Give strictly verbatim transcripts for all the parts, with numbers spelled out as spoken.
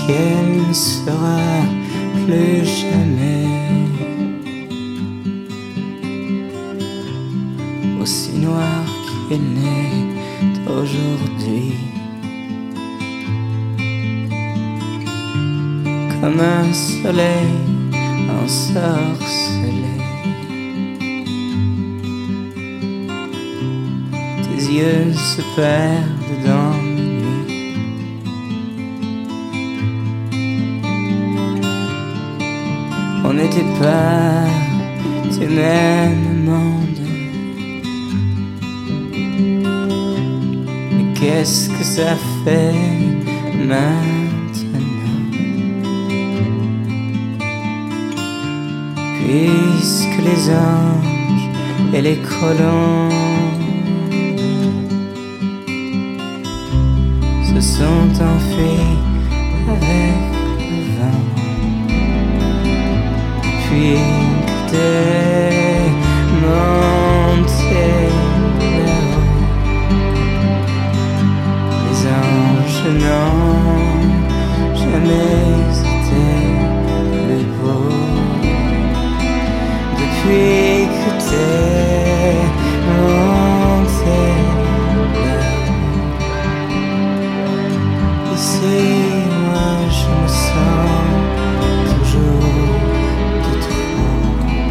ciel ne sera plus jamais aussi noir qu'il n'est aujourd'hui. Comme un soleil ensorcelé, tes yeux se perdent dans mes nuits. On n'était pas du même monde, mais qu'est-ce que ça fait maintenant? Puisque les anges et les colombes se sont enfuis avec le vent, puis que t'es monté là-haut, les anges n'ont jamais été plus beaux. Depuis que t'es monté là-haut, ici moi je me sens toujours de trop.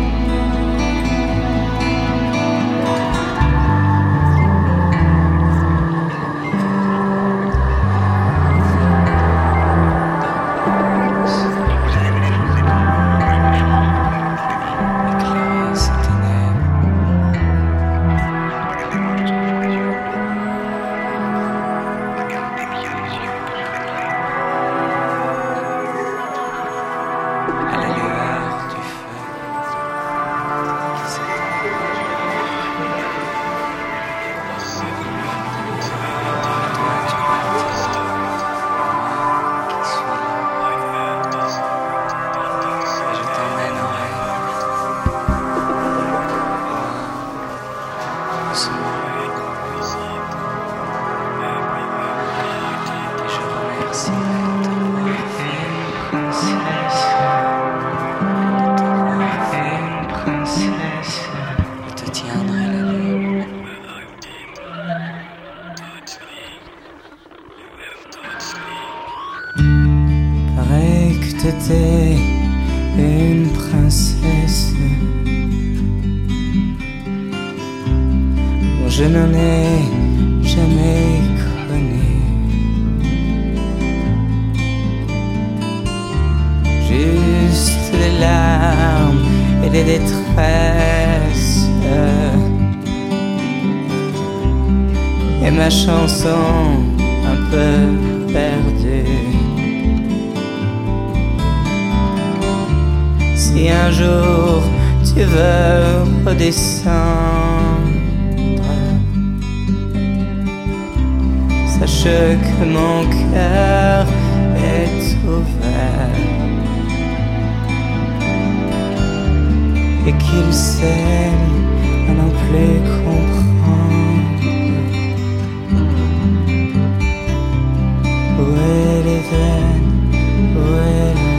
Paraît que t'étais une princesse, moi je n'en ai jamais connu. Juste des larmes et des détresses, et ma chanson un peu perdue. Si un jour tu veux redescendre, sache que mon cœur est ouvert et qu'il sait à n'en plus comprendre où est l'Éden, où est l'enfer.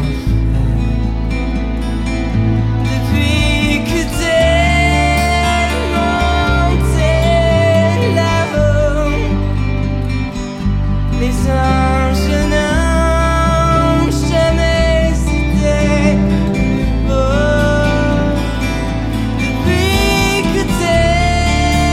Depuis que t'es